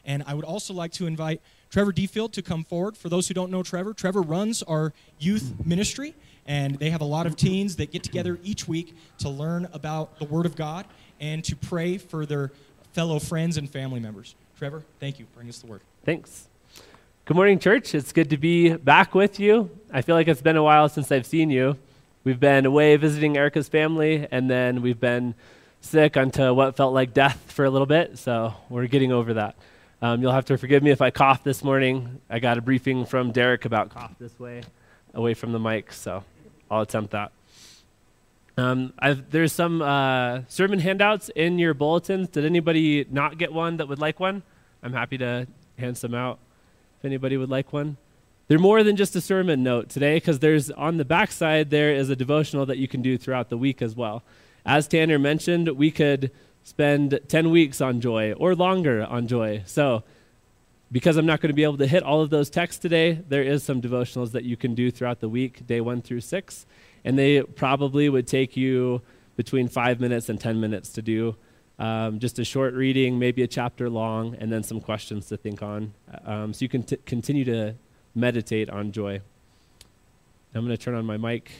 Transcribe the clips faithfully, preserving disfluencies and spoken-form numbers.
And I would also like to invite Trevor Defield to come forward. For those who don't know Trevor, Trevor runs our youth ministry, and they have a lot of teens that get together each week to learn about the Word of God and to pray for their fellow friends and family members. Trevor, thank you. Bring us the word. Thanks. Good morning, church. It's good to be back with you. I feel like it's been a while since I've seen you. We've been away visiting Erica's family, and then we've been sick unto what felt like death for a little bit, so we're getting over that. Um, you'll have to forgive me if I cough this morning. I got a briefing from Derek about cough this way, away from the mic, so I'll attempt that. Um, I've, there's some uh, sermon handouts in your bulletins. Did anybody not get one that would like one? I'm happy to hand some out if anybody would like one. They're more than just a sermon note today, because there's on the back side there is a devotional that you can do throughout the week as well. As Tanner mentioned, we could spend ten weeks on joy or longer on joy. So because I'm not going to be able to hit all of those texts today, there is some devotionals that you can do throughout the week, day one through six. And they probably would take you between five minutes and ten minutes to do. Um, just a short reading, maybe a chapter long, and then some questions to think on. Um, so you can t- continue to meditate on joy. I'm going to turn on my mic.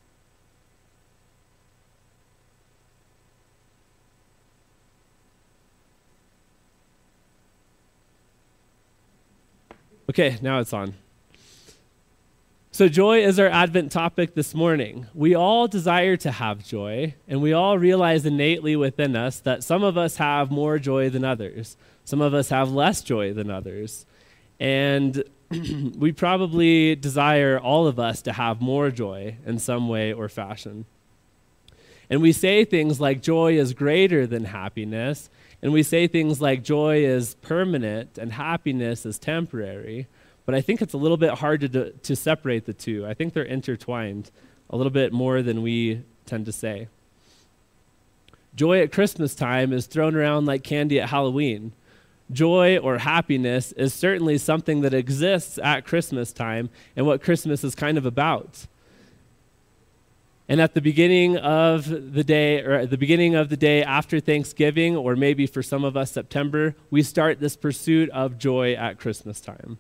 Okay, now it's on. So joy is our Advent topic this morning. We all desire to have joy, and we all realize innately within us that some of us have more joy than others. Some of us have less joy than others. And we probably desire, all of us, to have more joy in some way or fashion. And we say things like joy is greater than happiness, and we say things like joy is permanent and happiness is temporary. But I think it's a little bit hard to, do, to separate the two. I think they're intertwined a little bit more than we tend to say. Joy at Christmas time is thrown around like candy at Halloween. Joy or happiness is certainly something that exists at Christmas time and what Christmas is kind of about. And at the beginning of the day, or at the beginning of the day after Thanksgiving, or maybe for some of us September, we start this pursuit of joy at Christmas time.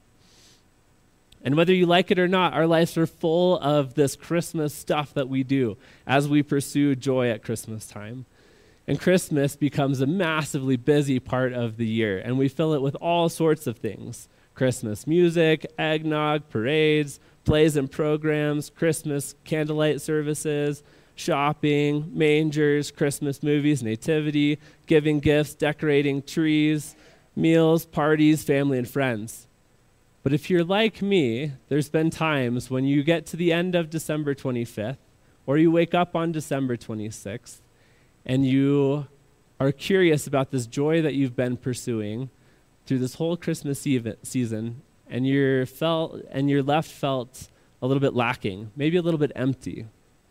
And whether you like it or not, our lives are full of this Christmas stuff that we do as we pursue joy at Christmas time. And Christmas becomes a massively busy part of the year, and we fill it with all sorts of things. Christmas music, eggnog, parades, plays and programs, Christmas candlelight services, shopping, mangers, Christmas movies, nativity, giving gifts, decorating trees, meals, parties, family, and friends. But if you're like me, there's been times when you get to the end of December twenty-fifth, or you wake up on December twenty-sixth, and you are curious about this joy that you've been pursuing through this whole Christmas season, and you're felt and you're left felt a little bit lacking, maybe a little bit empty.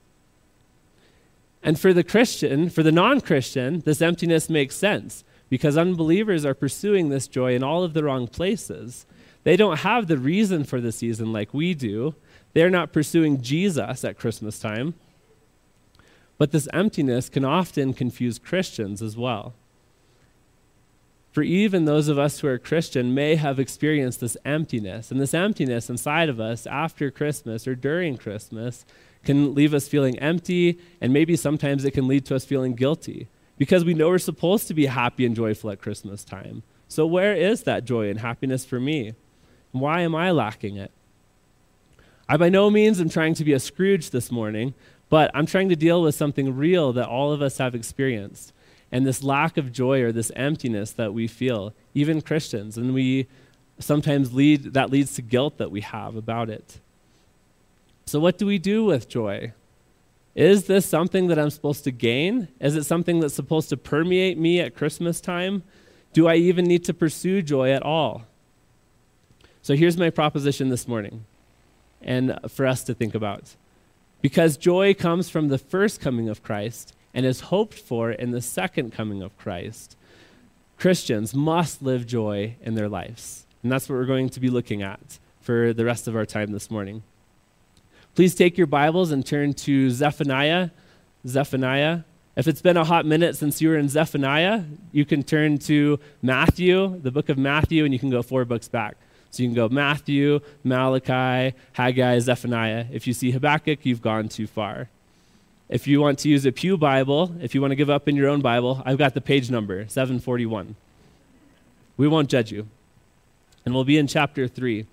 And for the Christian, for the non-Christian, this emptiness makes sense, because unbelievers are pursuing this joy in all of the wrong places. They don't have the reason for the season like we do. They're not pursuing Jesus at Christmas time. But this emptiness can often confuse Christians as well. For even those of us who are Christian may have experienced this emptiness, and this emptiness inside of us after Christmas or during Christmas can leave us feeling empty, and maybe sometimes it can lead to us feeling guilty, because we know we're supposed to be happy and joyful at Christmas time. So where is that joy and happiness for me? Why am I lacking it? I by no means am trying to be a Scrooge this morning, but I'm trying to deal with something real that all of us have experienced, and this lack of joy or this emptiness that we feel, even Christians, and we sometimes lead, that leads to guilt that we have about it. So what do we do with joy? Is this something that I'm supposed to gain? Is it something that's supposed to permeate me at Christmas time? Do I even need to pursue joy at all? So here's my proposition this morning, and for us to think about. Because joy comes from the first coming of Christ and is hoped for in the second coming of Christ, Christians must live joy in their lives. And that's what we're going to be looking at for the rest of our time this morning. Please take your Bibles and turn to Zephaniah, Zephaniah If it's been a hot minute since you were in Zephaniah, you can turn to Matthew, the book of Matthew, and you can go four books back. So you can go Matthew, Malachi, Haggai, Zephaniah. If you see Habakkuk, you've gone too far. If you want to use a Pew Bible, if you want to give up in your own Bible, I've got the page number, seven forty-one. We won't judge you. And we'll be in chapter three.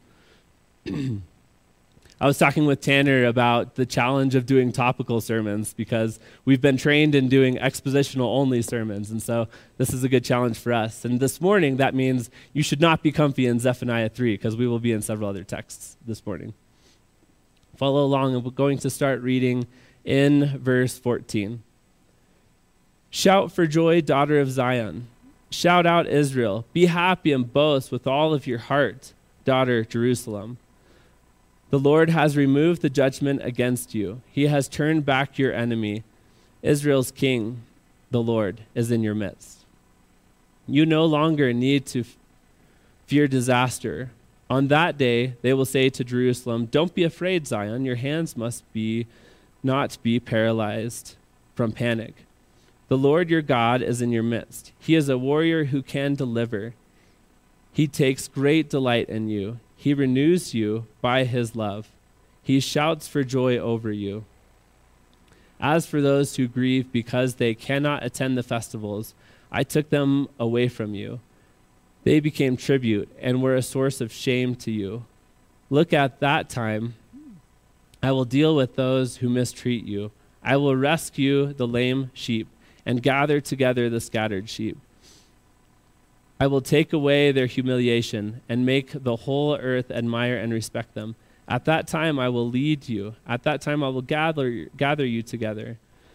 I was talking with Tanner about the challenge of doing topical sermons because we've been trained in doing expositional-only sermons, and so this is a good challenge for us. And this morning, that means you should not be comfy in Zephaniah three because we will be in several other texts this morning. Follow along, and we're going to start reading in verse fourteen. Shout for joy, daughter of Zion. Shout out, Israel. Be happy and boast with all of your heart, daughter Jerusalem. The Lord has removed the judgment against you. He has turned back your enemy. Israel's king, the Lord, is in your midst. You no longer need to f- fear disaster. On that day, they will say to Jerusalem, don't be afraid, Zion. Your hands must be not be paralyzed from panic. The Lord your God is in your midst. He is a warrior who can deliver. He takes great delight in you. He renews you by his love. He shouts for joy over you. As for those who grieve because they cannot attend the festivals, I took them away from you. They became tribute and were a source of shame to you. Look, at that time, I will deal with those who mistreat you. I will rescue the lame sheep and gather together the scattered sheep. I will take away their humiliation and make the whole earth admire and respect them. At that time I will lead you. At that time I will gather, gather you together.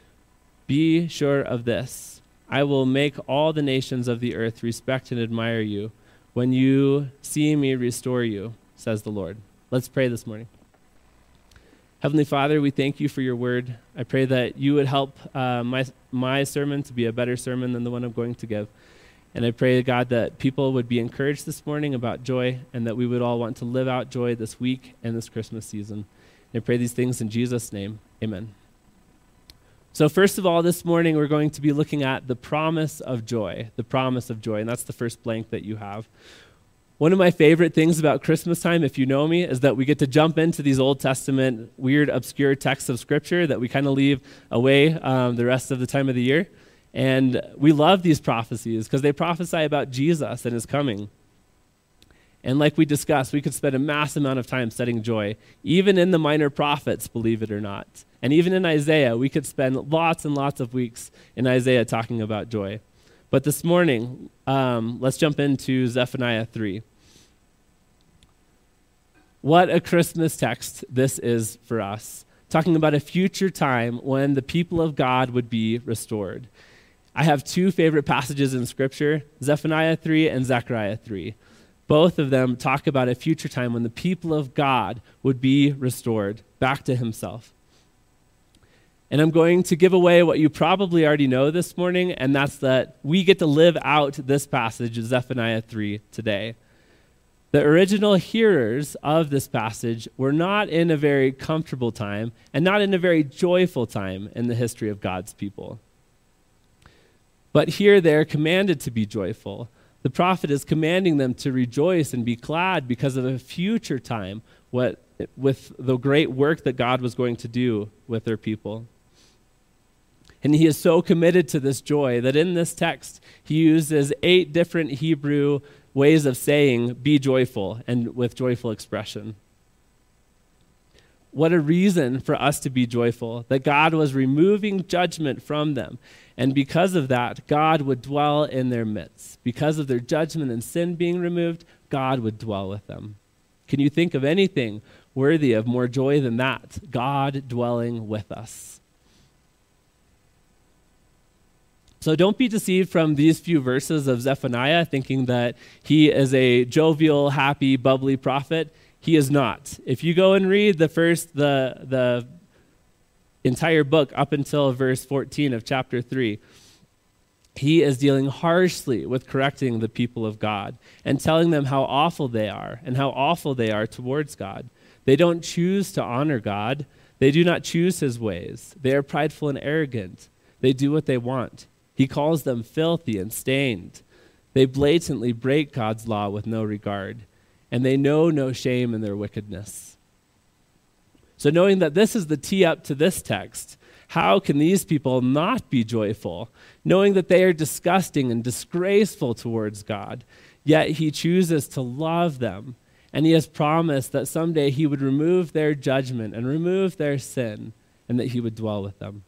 Be sure of this. I will make all the nations of the earth respect and admire you when you see me restore you, says the Lord. Let's pray this morning. Heavenly Father, we thank you for your word. I pray that you would help uh, my, my sermon to be a better sermon than the one I'm going to give. And I pray, God, that people would be encouraged this morning about joy and that we would all want to live out joy this week and this Christmas season. And I pray these things in Jesus' name. Amen. So first of all, this morning, we're going to be looking at the promise of joy, the promise of joy. And that's the first blank that you have. One of my favorite things about Christmas time, if you know me, is that we get to jump into these Old Testament, weird, obscure texts of Scripture that we kind of leave away um, the rest of the time of the year. And we love these prophecies because they prophesy about Jesus and his coming. And like we discussed, we could spend a mass amount of time studying joy, even in the minor prophets, believe it or not. And even in Isaiah, we could spend lots and lots of weeks in Isaiah talking about joy. But this morning, um, let's jump into Zephaniah three. What a Christmas text this is for us, talking about a future time when the people of God would be restored. I have two favorite passages in Scripture, Zephaniah three and Zechariah three. Both of them talk about a future time when the people of God would be restored back to himself. And I'm going to give away what you probably already know this morning, and that's that we get to live out this passage, Zephaniah three, today. The original hearers of this passage were not in a very comfortable time and not in a very joyful time in the history of God's people. But here they're commanded to be joyful. The prophet is commanding them to rejoice and be glad because of a future time what, with the great work that God was going to do with their people. And he is so committed to this joy that in this text, he uses eight different Hebrew ways of saying, be joyful, and with joyful expression. What a reason for us to be joyful, that God was removing judgment from them. And because of that, God would dwell in their midst. Because of their judgment and sin being removed, God would dwell with them. Can you think of anything worthy of more joy than that? God dwelling with us. So don't be deceived from these few verses of Zephaniah, thinking that he is a jovial, happy, bubbly prophet. He is not. If you go and read the first, the the entire book up until verse fourteen of chapter three, he is dealing harshly with correcting the people of God and telling them how awful they are and how awful they are towards God. They don't choose to honor God. They do not choose his ways. They are prideful and arrogant. They do what they want. He calls them filthy and stained. They blatantly break God's law with no regard, and they know no shame in their wickedness. So knowing that this is the tee up to this text, how can these people not be joyful, knowing that they are disgusting and disgraceful towards God, yet he chooses to love them, and he has promised that someday he would remove their judgment and remove their sin, and that he would dwell with them.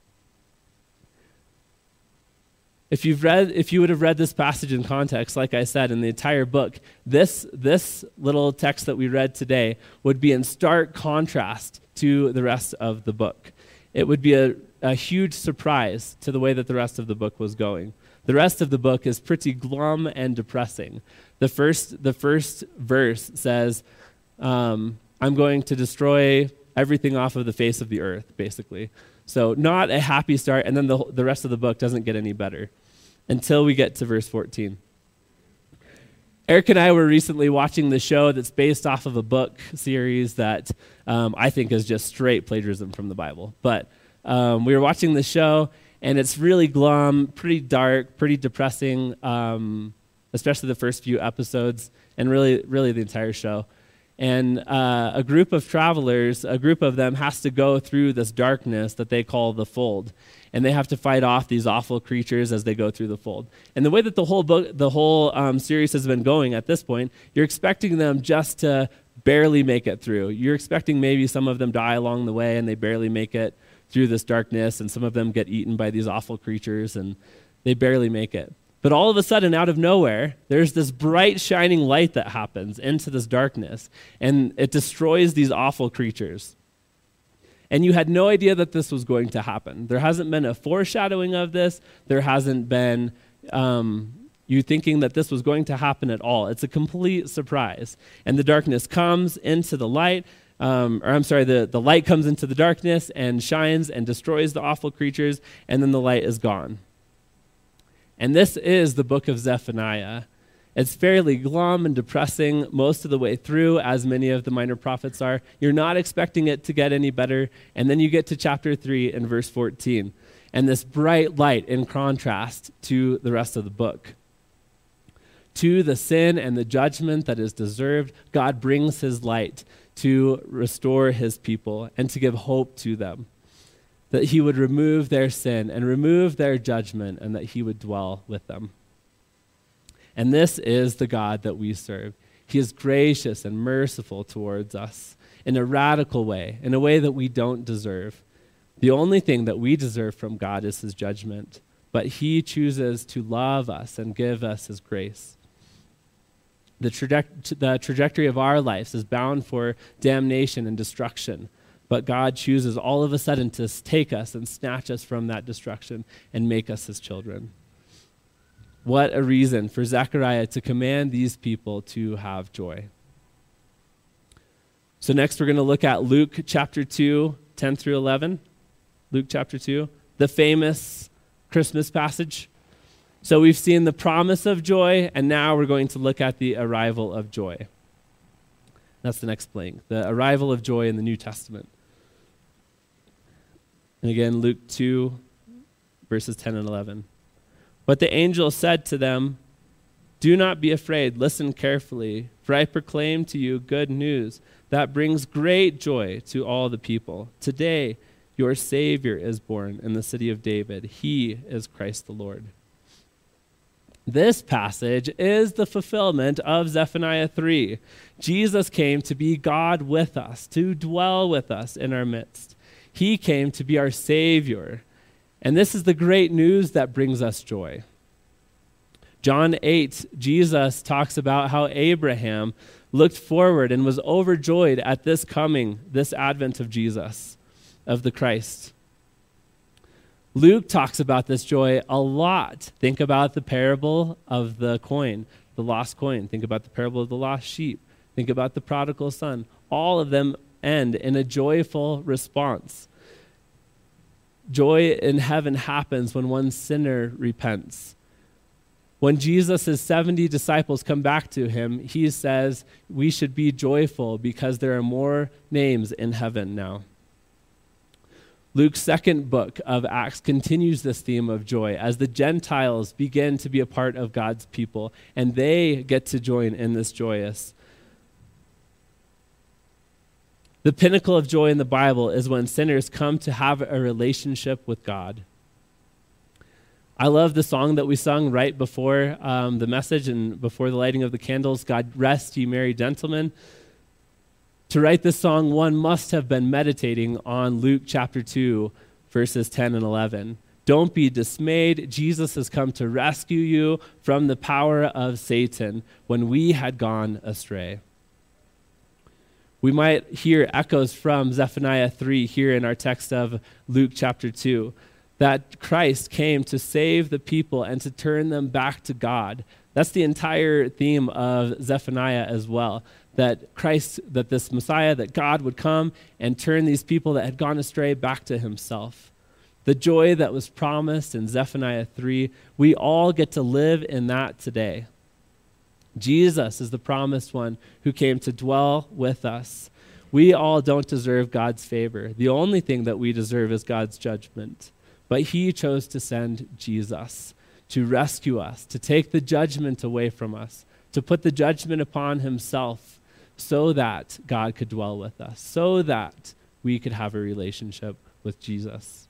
If you've read, if you would have read this passage in context, like I said, in the entire book, this, this little text that we read today would be in stark contrast to the rest of the book. It would be a, a huge surprise to the way that the rest of the book was going. The rest of the book is pretty glum and depressing. The first, the first verse says, um, I'm going to destroy everything off of the face of the earth, basically. So not a happy start, and then the, the rest of the book doesn't get any better until we get to verse fourteen. Eric and I were recently watching the show that's based off of a book series that um, I think is just straight plagiarism from the Bible. But um, we were watching the show, and it's really glum, pretty dark, pretty depressing, um, especially the first few episodes, and really, really the entire show. And uh, a group of travelers, a group of them has to go through this darkness that they call the fold. And they have to fight off these awful creatures as they go through the fold. And the way that the whole book, the whole um, series has been going at this point, you're expecting them just to barely make it through. You're expecting maybe some of them die along the way and they barely make it through this darkness, and some of them get eaten by these awful creatures and they barely make it. But all of a sudden, out of nowhere, there's this bright, shining light that happens into this darkness, and it destroys these awful creatures. And you had no idea that this was going to happen. There hasn't been a foreshadowing of this. There hasn't been um, you thinking that this was going to happen at all. It's a complete surprise. And the darkness comes into the light, um, or I'm sorry, the, the light comes into the darkness and shines and destroys the awful creatures, and then the light is gone. And this is the book of Zephaniah. It's fairly glum and depressing most of the way through, as many of the minor prophets are. You're not expecting it to get any better. And then you get to chapter three and verse fourteen. And this bright light in contrast to the rest of the book. To the sin and the judgment that is deserved, God brings his light to restore his people and to give hope to them. That he would remove their sin and remove their judgment, and that he would dwell with them. And this is the God that we serve. He is gracious and merciful towards us in a radical way, in a way that we don't deserve. The only thing that we deserve from God is his judgment, but he chooses to love us and give us his grace. The, traje- the trajectory of our lives is bound for damnation and destruction. But God chooses all of a sudden to take us and snatch us from that destruction and make us his children. What a reason for Zechariah to command these people to have joy. So next we're going to look at Luke chapter two, ten through eleven. Luke chapter two, the famous Christmas passage. So we've seen the promise of joy, and now we're going to look at the arrival of joy. That's the next blank, the arrival of joy in the New Testament. And again, Luke two, verses ten and eleven. But the angel said to them, "Do not be afraid, listen carefully, for I proclaim to you good news that brings great joy to all the people. Today your Savior is born in the city of David. He is Christ the Lord." This passage is the fulfillment of Zephaniah three. Jesus came to be God with us, to dwell with us in our midst. He came to be our Savior. And this is the great news that brings us joy. John eight, Jesus talks about how Abraham looked forward and was overjoyed at this coming, this advent of Jesus, of the Christ. Luke talks about this joy a lot. Think about the parable of the coin, the lost coin. Think about the parable of the lost sheep. Think about the prodigal son. All of them end in a joyful response. Joy in heaven happens when one sinner repents. When Jesus' seventy disciples come back to him, he says we should be joyful because there are more names in heaven now. Luke's second book of Acts continues this theme of joy as the Gentiles begin to be a part of God's people, and they get to join in this joyous. The pinnacle of joy in the Bible is when sinners come to have a relationship with God. I love the song that we sung right before um, the message and before the lighting of the candles, God rest ye merry gentlemen. To write this song, one must have been meditating on Luke chapter two, verses ten and eleven. Don't be dismayed. Jesus has come to rescue you from the power of Satan when we had gone astray. We might hear echoes from Zephaniah three here in our text of Luke chapter two, that Christ came to save the people and to turn them back to God. That's the entire theme of Zephaniah as well, that Christ, that this Messiah, that God would come and turn these people that had gone astray back to himself. The joy that was promised in Zephaniah three, we all get to live in that today. Jesus is the promised one who came to dwell with us. We all don't deserve God's favor. The only thing that we deserve is God's judgment. But he chose to send Jesus to rescue us, to take the judgment away from us, to put the judgment upon himself so that God could dwell with us, so that we could have a relationship with Jesus.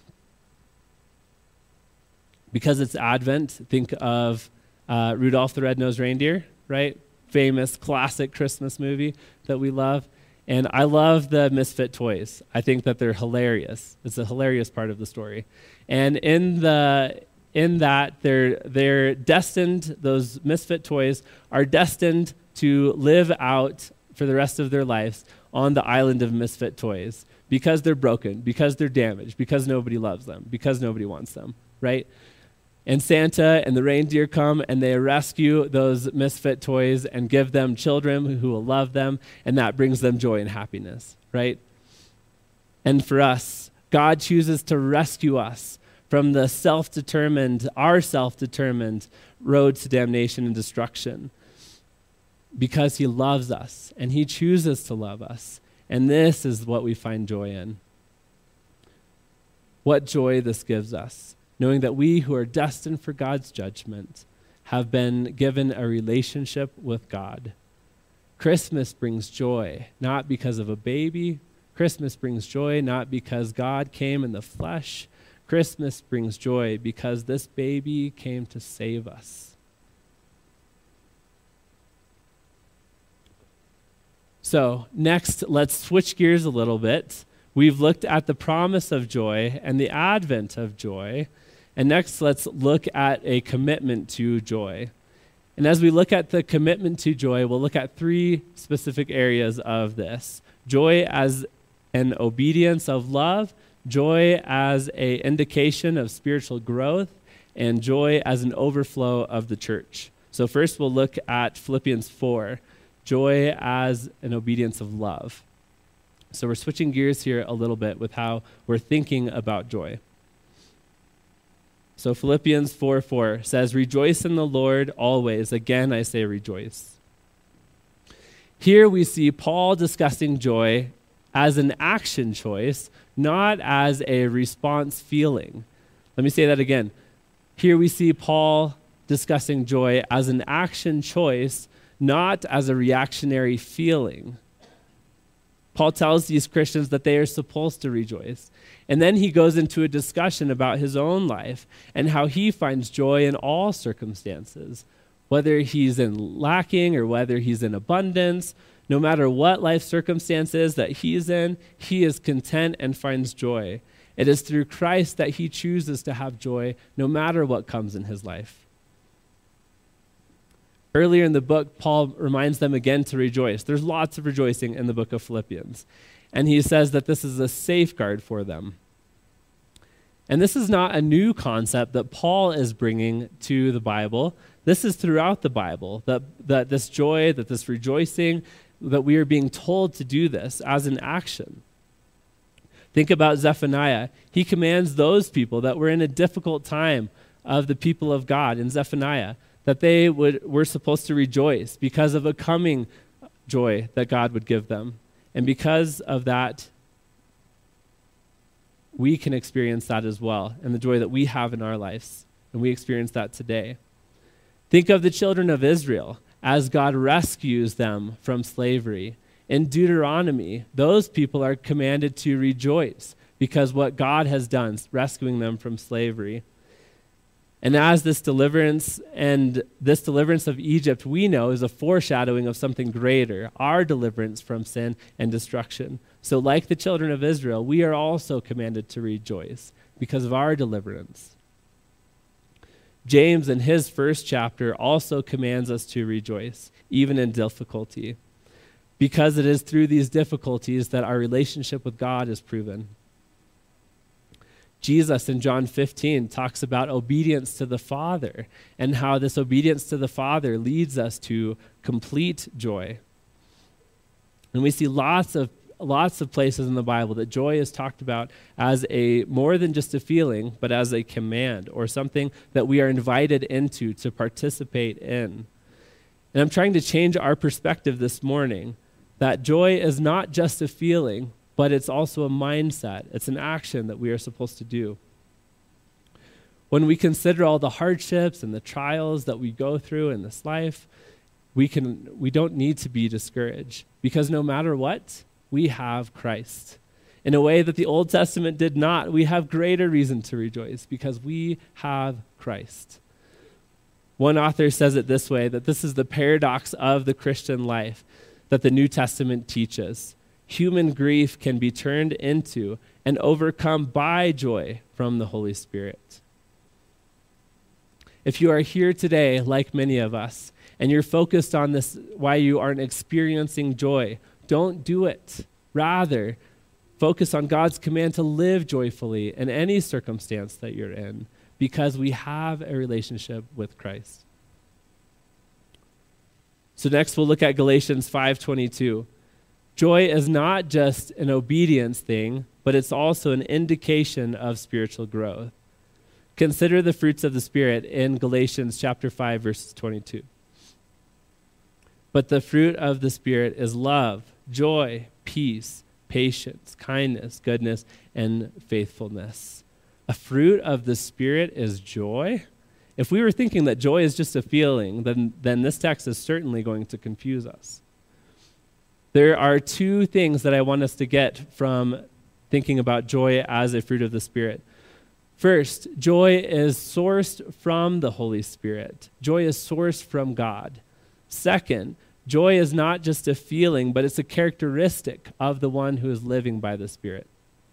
Because it's Advent, think of uh, Rudolph the Red-Nosed Reindeer, right? Famous classic Christmas movie that we love. And I love the Misfit toys. I think that they're hilarious. It's a hilarious part of the story. And in the in that, they're they're destined, those Misfit toys are destined to live out for the rest of their lives on the island of Misfit toys because they're broken, because they're damaged, because nobody loves them, because nobody wants them, right? And Santa and the reindeer come and they rescue those misfit toys and give them children who will love them, and that brings them joy and happiness, right? And for us, God chooses to rescue us from the self-determined, our self-determined road to damnation and destruction because he loves us and he chooses to love us. And this is what we find joy in. What joy this gives us, knowing that we who are destined for God's judgment have been given a relationship with God. Christmas brings joy, not because of a baby. Christmas brings joy, not because God came in the flesh. Christmas brings joy because this baby came to save us. So next, let's switch gears a little bit. We've looked at the promise of joy and the advent of joy. And next, let's look at a commitment to joy. And as we look at the commitment to joy, we'll look at three specific areas of this. Joy as an obedience of love, joy as an indication of spiritual growth, and joy as an overflow of the church. So first, we'll look at Philippians four, joy as an obedience of love. So we're switching gears here a little bit with how we're thinking about joy. So Philippians four four says, "Rejoice in the Lord always." Again, I say rejoice. Here we see Paul discussing joy as an action choice, not as a response feeling. Let me say that again. Here we see Paul discussing joy as an action choice, not as a reactionary feeling. Paul tells these Christians that they are supposed to rejoice. And then he goes into a discussion about his own life and how he finds joy in all circumstances, whether he's in lacking or whether he's in abundance. No matter what life circumstances that he's in, he is content and finds joy. It is through Christ that he chooses to have joy no matter what comes in his life. Earlier in the book, Paul reminds them again to rejoice. There's lots of rejoicing in the book of Philippians. And he says that this is a safeguard for them. And this is not a new concept that Paul is bringing to the Bible. This is throughout the Bible, that, that this joy, that this rejoicing, that we are being told to do this as an action. Think about Zephaniah. He commands those people that were in a difficult time of the people of God in Zephaniah, that they would were supposed to rejoice because of a coming joy that God would give them. And because of that, we can experience that as well, and the joy that we have in our lives. And we experience that today. Think of the children of Israel as God rescues them from slavery. In Deuteronomy, those people are commanded to rejoice because what God has done, rescuing them from slavery. And as this deliverance and this deliverance of Egypt, we know, is a foreshadowing of something greater, our deliverance from sin and destruction. So like the children of Israel, we are also commanded to rejoice because of our deliverance. James, in his first chapter, also commands us to rejoice, even in difficulty, because it is through these difficulties that our relationship with God is proven. Jesus in John fifteen talks about obedience to the Father and how this obedience to the Father leads us to complete joy. And we see lots of lots of places in the Bible that joy is talked about as a more than just a feeling, but as a command or something that we are invited into to participate in. And I'm trying to change our perspective this morning that joy is not just a feeling, but it's also a mindset. It's an action that we are supposed to do. When we consider all the hardships and the trials that we go through in this life, we can we don't need to be discouraged, because no matter what, we have Christ. In a way that the Old Testament did not, we have greater reason to rejoice because we have Christ. One author says it this way, that this is the paradox of the Christian life that the New Testament teaches. Human grief can be turned into and overcome by joy from the Holy Spirit. If you are here today, like many of us, and you're focused on this, why you aren't experiencing joy, don't do it. Rather, focus on God's command to live joyfully in any circumstance that you're in, because we have a relationship with Christ. So next we'll look at Galatians five twenty-two. Joy is not just an obedience thing, but it's also an indication of spiritual growth. Consider the fruits of the Spirit in Galatians chapter five, verses twenty-two. But the fruit of the Spirit is love, joy, peace, patience, kindness, goodness, and faithfulness. A fruit of the Spirit is joy. If we were thinking that joy is just a feeling, then, then this text is certainly going to confuse us. There are two things that I want us to get from thinking about joy as a fruit of the Spirit. First, joy is sourced from the Holy Spirit. Joy is sourced from God. Second, joy is not just a feeling, but it's a characteristic of the one who is living by the Spirit.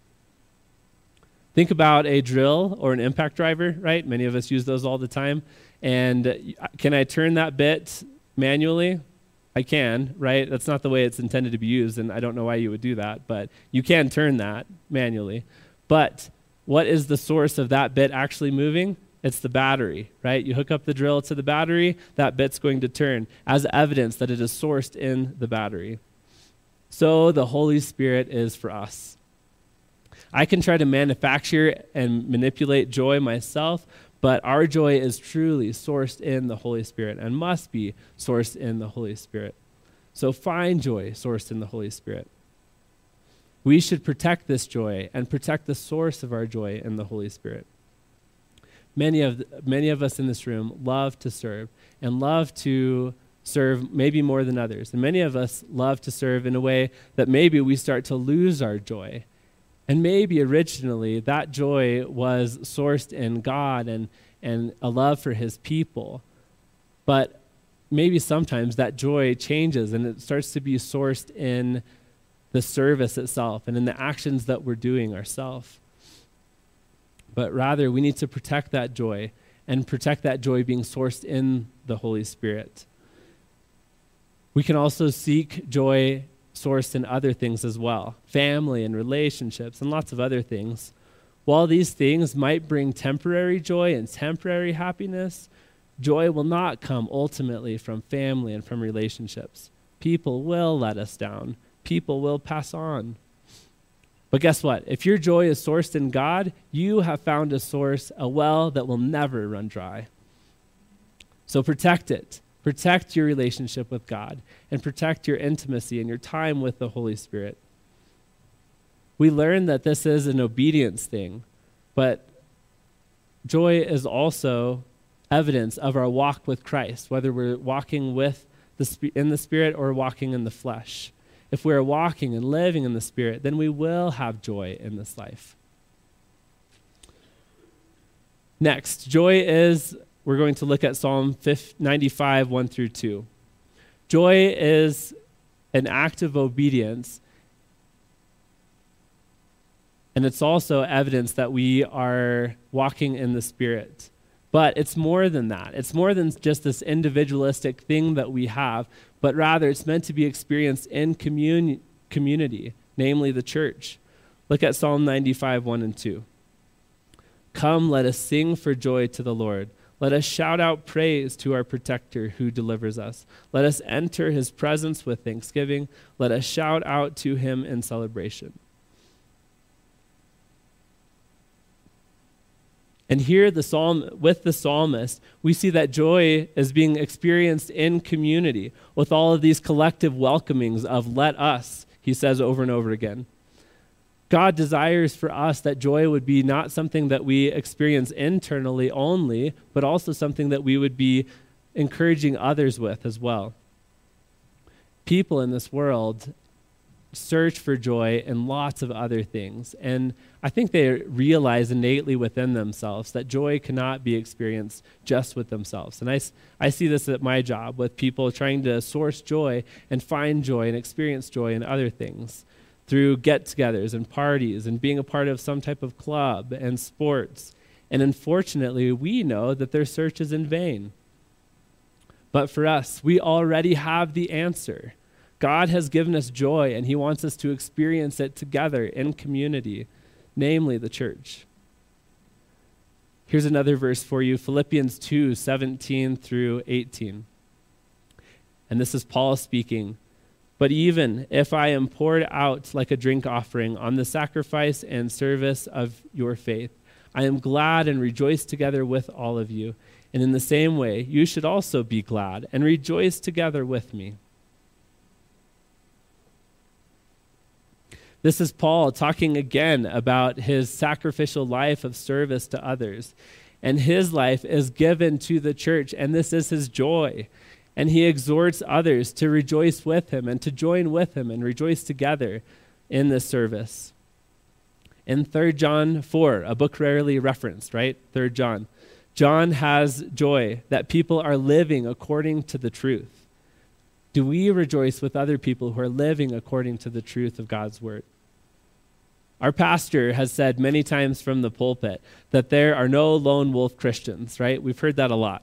Think about a drill or an impact driver, right? Many of us use those all the time. And can I turn that bit manually? I can, right? That's not the way it's intended to be used, and I don't know why you would do that, but you can turn that manually. But what is the source of that bit actually moving? It's the battery, right? You hook up the drill to the battery, that bit's going to turn as evidence that it is sourced in the battery. So the Holy Spirit is for us. I can try to manufacture and manipulate joy myself, but our joy is truly sourced in the Holy Spirit and must be sourced in the Holy Spirit. So find joy sourced in the Holy Spirit. We should protect this joy and protect the source of our joy in the Holy Spirit. Many of, the, many of us in this room love to serve and love to serve maybe more than others. And many of us love to serve in a way that maybe we start to lose our joy. And maybe originally that joy was sourced in God and, and a love for his people. But maybe sometimes that joy changes and it starts to be sourced in the service itself and in the actions that we're doing ourselves. But rather, we need to protect that joy and protect that joy being sourced in the Holy Spirit. We can also seek joy sourced in other things as well, family and relationships and lots of other things. While these things might bring temporary joy and temporary happiness, joy will not come ultimately from family and from relationships. People will let us down. People will pass on. But guess what? If your joy is sourced in God, you have found a source, a well that will never run dry. So protect it. Protect your relationship with God and protect your intimacy and your time with the Holy Spirit. we learn that this is an obedience thing, but joy is also evidence of our walk with Christ, whether we're walking with the sp- in the Spirit or walking in the flesh. If we're walking and living in the Spirit, then we will have joy in this life. Next, joy is, we're going to look at Psalm ninety-five, one through two. Joy is an act of obedience, and it's also evidence that we are walking in the Spirit. But it's more than that. It's more than just this individualistic thing that we have, but rather it's meant to be experienced in commun- community, namely the church. Look at Psalm ninety-five, one and two. Come, let us sing for joy to the Lord. Let us shout out praise to our protector who delivers us. Let us enter his presence with thanksgiving. Let us shout out to him in celebration. And here the psalm, with the psalmist, we see that joy is being experienced in community with all of these collective welcomings of let us, he says over and over again. God desires for us that joy would be not something that we experience internally only, but also something that we would be encouraging others with as well. People in this world search for joy in lots of other things, and I think they realize innately within themselves that joy cannot be experienced just with themselves. And I, I see this at my job with people trying to source joy and find joy and experience joy in other things, through get-togethers and parties and being a part of some type of club and sports. And unfortunately, we know that their search is in vain. But for us, we already have the answer. God has given us joy, and he wants us to experience it together in community, namely the church. Here's another verse for you, Philippians two, seventeen through eighteen. And this is Paul speaking. But even if I am poured out like a drink offering on the sacrifice and service of your faith, I am glad and rejoice together with all of you. And in the same way, you should also be glad and rejoice together with me. This is Paul talking again about his sacrificial life of service to others. And his life is given to the church, and this is his joy. And he exhorts others to rejoice with him and to join with him and rejoice together in this service. In Third John four, a book rarely referenced, right? Third John. John has joy that people are living according to the truth. Do we rejoice with other people who are living according to the truth of God's word? Our pastor has said many times from the pulpit that there are no lone wolf Christians, right? We've heard that a lot.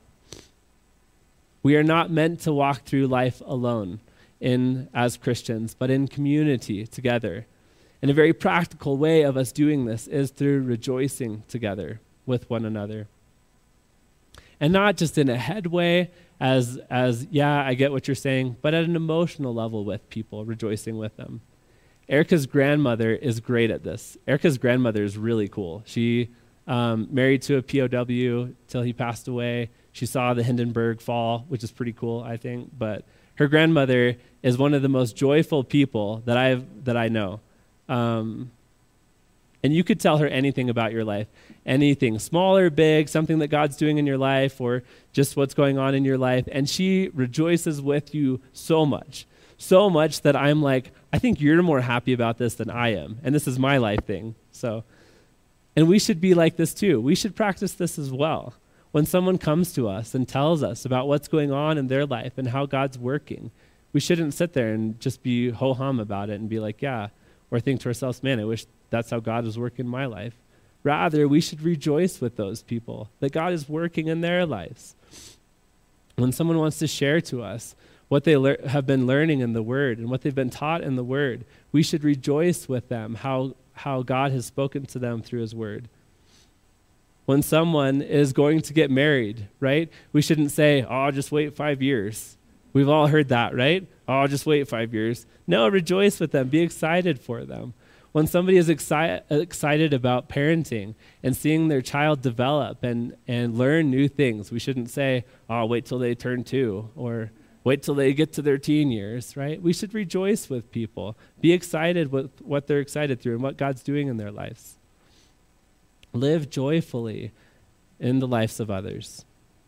We are not meant to walk through life alone in as Christians, but in community together. And a very practical way of us doing this is through rejoicing together with one another. And not just in a head way, as, as yeah, I get what you're saying, but at an emotional level with people, rejoicing with them. Erica's grandmother is great at this. Erica's grandmother is really cool. She um, married to a P O W till he passed away. She saw the Hindenburg fall, which is pretty cool, I think. But her grandmother is one of the most joyful people that I've that I know. Um, and you could tell her anything about your life, anything small or big, something that God's doing in your life or just what's going on in your life. And she rejoices with you so much, so much that I'm like, I think you're more happy about this than I am. And this is my life thing. So, and we should be like this too. We should practice this as well. When someone comes to us and tells us about what's going on in their life and how God's working, we shouldn't sit there and just be ho-hum about it and be like, yeah, or think to ourselves, man, I wish that's how God was working in my life. Rather, we should rejoice with those people that God is working in their lives. When someone wants to share to us what they le- have been learning in the Word and what they've been taught in the Word, we should rejoice with them how, how God has spoken to them through his Word. When someone is going to get married, right? We shouldn't say, oh, just wait five years. We've all heard that, right? Oh, just wait five years. No, rejoice with them. Be excited for them. When somebody is exci- excited about parenting and seeing their child develop and, and learn new things, we shouldn't say, oh, wait till they turn two or Wait till they get to their teen years, right? We should rejoice with people. Be excited with what they're excited through and what God's doing in their lives. Live joyfully in the lives of others.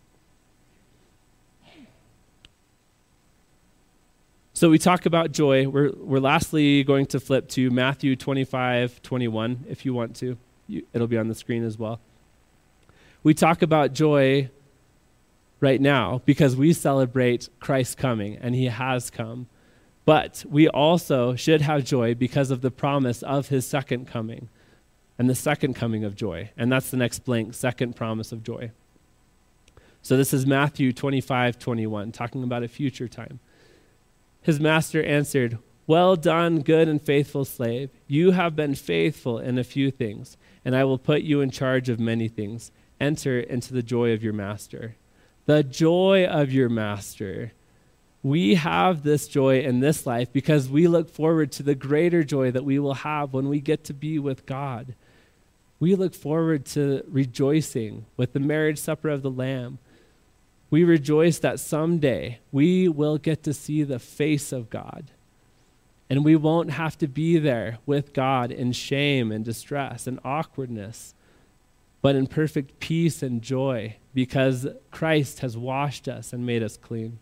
So we talk about joy. We're, we're lastly going to flip to Matthew twenty-five, twenty-one, if you want to. You, it'll be on the screen as well. We talk about joy right now because we celebrate Christ's coming, and he has come. But we also should have joy because of the promise of his second coming and the second coming of joy. And that's the next blank, second promise of joy. So this is Matthew twenty-five, twenty-one, talking about a future time. His master answered, "Well done, good and faithful slave. You have been faithful in a few things, and I will put you in charge of many things. Enter into the joy of your master." The joy of your master. We have this joy in this life because we look forward to the greater joy that we will have when we get to be with God. We look forward to rejoicing with the marriage supper of the Lamb. We rejoice that someday we will get to see the face of God. And we won't have to be there with God in shame and distress and awkwardness, but in perfect peace and joy because Christ has washed us and made us clean.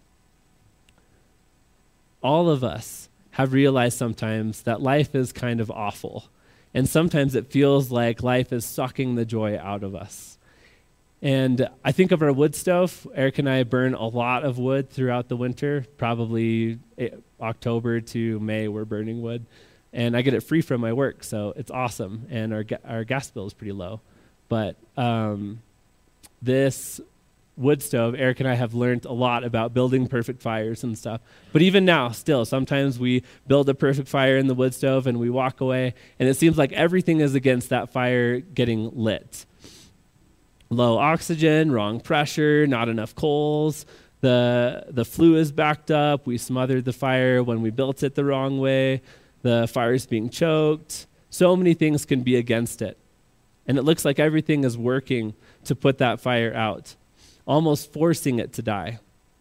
All of us have realized sometimes that life is kind of awful, and sometimes it feels like life is sucking the joy out of us. And I think of our wood stove. Eric and I burn a lot of wood throughout the winter, probably October to May we're burning wood, and I get it free from my work, so it's awesome, and our ga- our gas bill is pretty low. But um, this wood stove, Eric and I have learned a lot about building perfect fires and stuff. But even now, still, sometimes we build a perfect fire in the wood stove and we walk away, and it seems like everything is against that fire getting lit. Low oxygen, wrong pressure, not enough coals, the, the flue is backed up, we smothered the fire when we built it the wrong way, the fire's being choked. So many things can be against it. And it looks like everything is working to put that fire out, almost forcing it to die.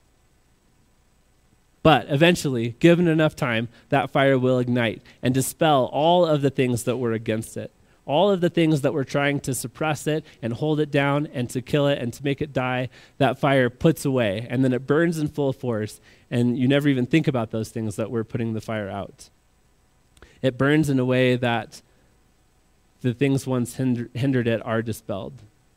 But eventually, given enough time, that fire will ignite and dispel all of the things that were against it, all of the things that were trying to suppress it and hold it down and to kill it and to make it die. That fire puts away, and then it burns in full force, and you never even think about those things that were putting the fire out. It burns in a way that the things once hinder, hindered it are dispelled.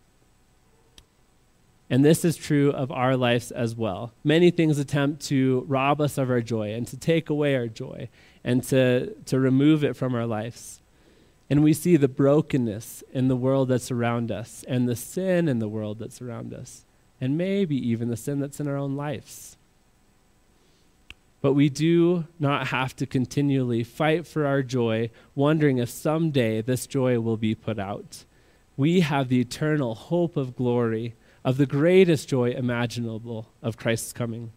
And this is true of our lives as well. Many things attempt to rob us of our joy and to take away our joy and to, to remove it from our lives. And we see the brokenness in the world that's around us and the sin in the world that's around us, and maybe even the sin that's in our own lives. But we do not have to continually fight for our joy, wondering if someday this joy will be put out. We have the eternal hope of glory, of the greatest joy imaginable of Christ's coming.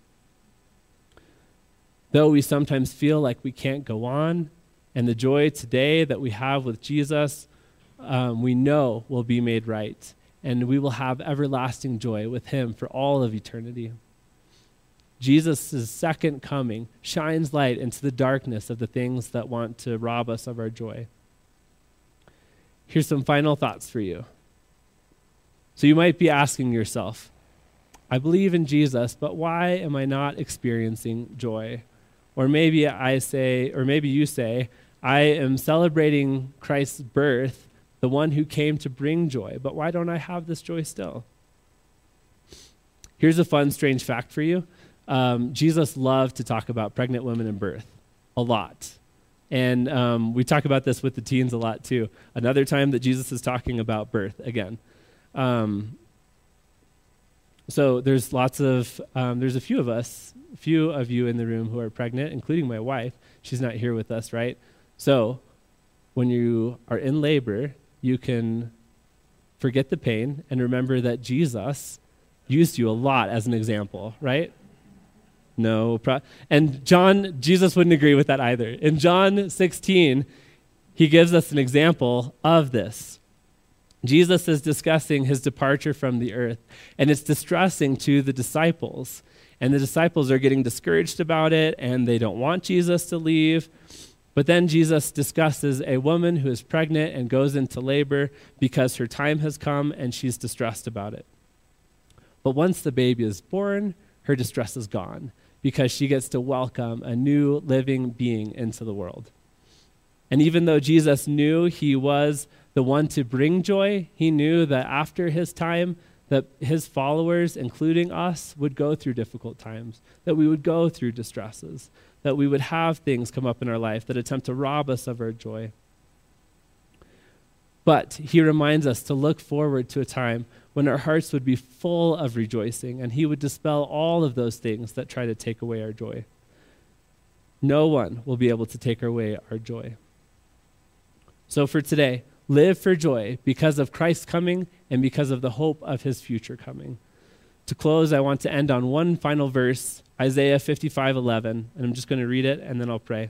Though we sometimes feel like we can't go on, and the joy today that we have with Jesus, um, we know will be made right, and we will have everlasting joy with him for all of eternity. Jesus' second coming shines light into the darkness of the things that want to rob us of our joy. Here's some final thoughts for you. So you might be asking yourself, I believe in Jesus, but why am I not experiencing joy? Or maybe I say, or maybe you say, I am celebrating Christ's birth, the one who came to bring joy, but why don't I have this joy still? Here's a fun, strange fact for you. Um, Jesus loved to talk about pregnant women and birth a lot. And um, we talk about this with the teens a lot too. Another time that Jesus is talking about birth again. Um, so there's lots of, um, there's a few of us, a few of you in the room who are pregnant, including my wife. She's not here with us, right? So when you are in labor, you can forget the pain and remember that Jesus used you a lot as an example, right? No, pro- and John, Jesus wouldn't agree with that either. In John sixteen, he gives us an example of this. Jesus is discussing his departure from the earth, and it's distressing to the disciples. And the disciples are getting discouraged about it, and they don't want Jesus to leave. But then Jesus discusses a woman who is pregnant and goes into labor because her time has come and she's distressed about it. But once the baby is born, her distress is gone because she gets to welcome a new living being into the world. And even though Jesus knew he was the one to bring joy, he knew that after his time, that his followers, including us, would go through difficult times, that we would go through distresses, that we would have things come up in our life that attempt to rob us of our joy. But he reminds us to look forward to a time when our hearts would be full of rejoicing, and he would dispel all of those things that try to take away our joy. No one will be able to take away our joy. So for today, live for joy because of Christ's coming and because of the hope of his future coming. To close, I want to end on one final verse, Isaiah fifty-five eleven, and I'm just going to read it and then I'll pray.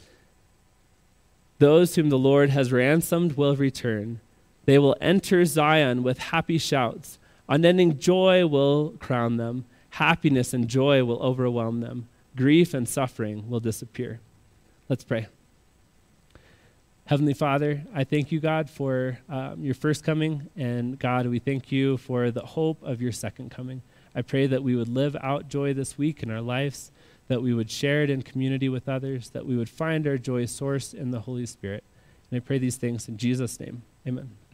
Those whom the Lord has ransomed will return. They will enter Zion with happy shouts. Unending joy will crown them. Happiness and joy will overwhelm them. Grief and suffering will disappear. Let's pray. Heavenly Father, I thank you, God, for um, your first coming, and God, we thank you for the hope of your second coming. I pray that we would live out joy this week in our lives, that we would share it in community with others, that we would find our joy source in the Holy Spirit. And I pray these things in Jesus' name. Amen.